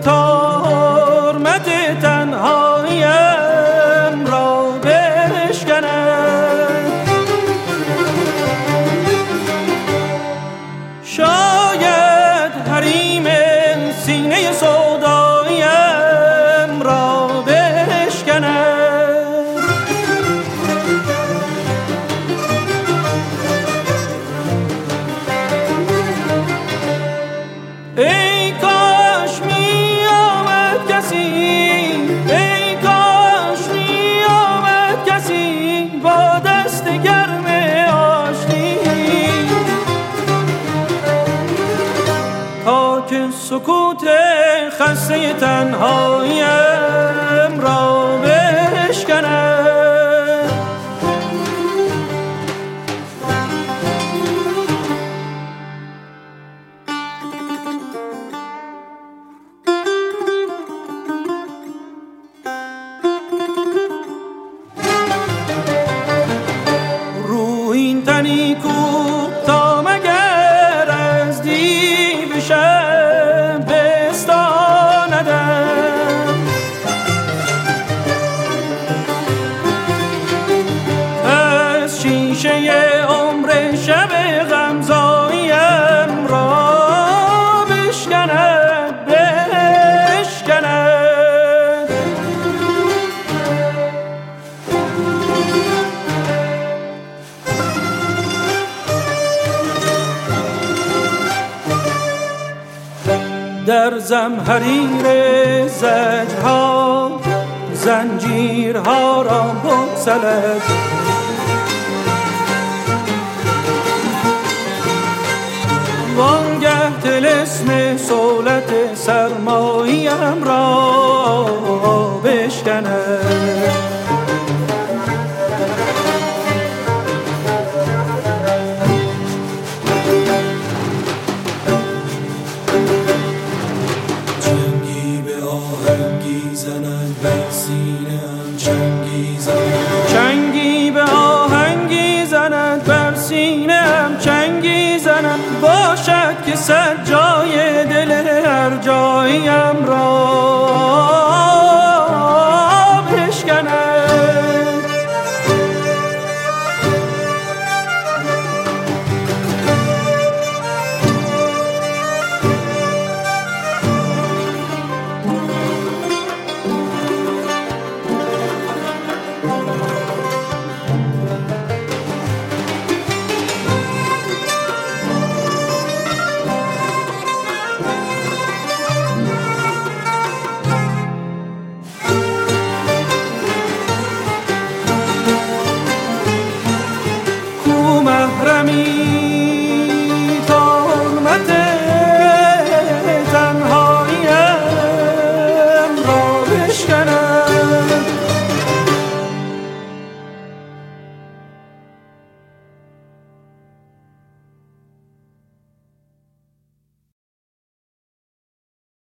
تا حرمت تنهاییم را بشکند. شاید حریم سینه سوداییم را بشکند. ای کاش می آمد کسی، ای کاش می آمد کسی با دست گرم آشتی، تا که سکوت خسته تنهاییم را بشکند. این تنی کو تا مگر از دیو شب بستاندم، از شیشه عمر شب غمزاییم را بشکند، بشکند. در زمهریر زجرها زنجیرها را بگسلد، وانگه طلسم صولت سرماییم را بشکند. چنگی به آهنگی زند بر سینه‌ام، چنگی زند باشد که صد جای دل هر جاییم را